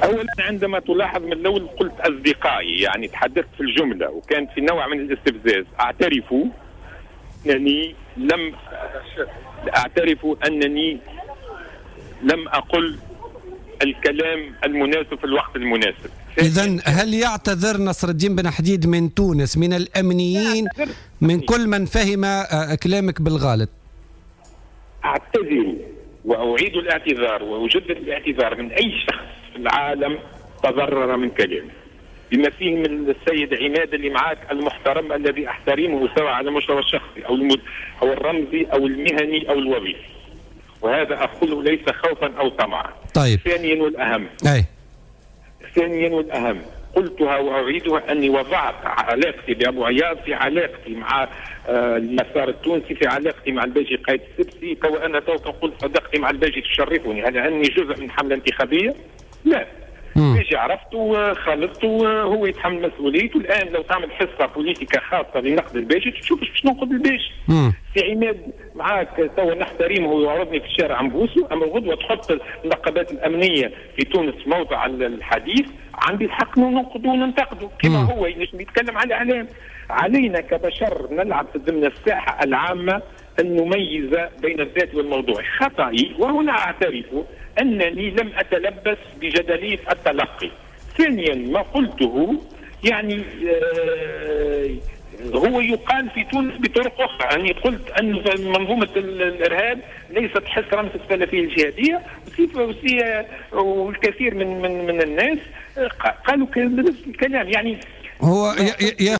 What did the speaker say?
اولا عندما تلاحظ من الاول قلت اصدقائي، يعني تحدثت في الجمله وكانت في نوع من الاستفزاز. اعترف انني لم اقل الكلام المناسب في الوقت المناسب. إذن هل يعتذر نصر الدين بن حديد من تونس، من الأمنيين، من كل من فهم كلامك بالغالط؟ أعتذر وأعيد الاعتذار وأجدد الاعتذار من أي شخص في العالم تضرر من كلامي، بما فيه من السيد عماد اللي معاك المحترم الذي أحترمه سواء على المستوى الشخصي أو الرمزي أو المهني أو الوظيفي، وهذا أقوله ليس خوفا أو طمعا. طيب. ثانيا والأهم قلتها وأعيدها أني وضعت علاقتي بأبو عياض في علاقتي مع المسار التونسي، في علاقتي مع الباجي قايد السبسي، وأنا توقع قلت صدقتي مع الباجي تشرفني. هل أني جزء من حملة انتخابية؟ لا. الباجي عرفته وخالطته وهو يتحمل مسؤوليته. الآن لو تعمل حصة بوليتيكا خاصة لنقد الباجي تشوف باش ننقد الباجي. في عماد معاك توا نحترمه ويعرضني في الشارع نبوسه، اما الغدوه تحط النقابات الامنيه في تونس موضع الحديث، عندي الحق ننقده وننتقده كما هو ينجم يتكلم على الاعلام. علينا كبشر نلعب ضمن الساحه العامه ان نميز بين الذات والموضوع. خطأي وهنا اعترف انني لم اتلبس بجدليه التلقي. ثانيا ما قلته يعني هو يقال في تونس بطرق اخرى، يعني قلت ان منظومه الارهاب ليست حصرا في السلفيه الجهاديه، والكثير من الناس قالوا نفس الكلام. يعني هو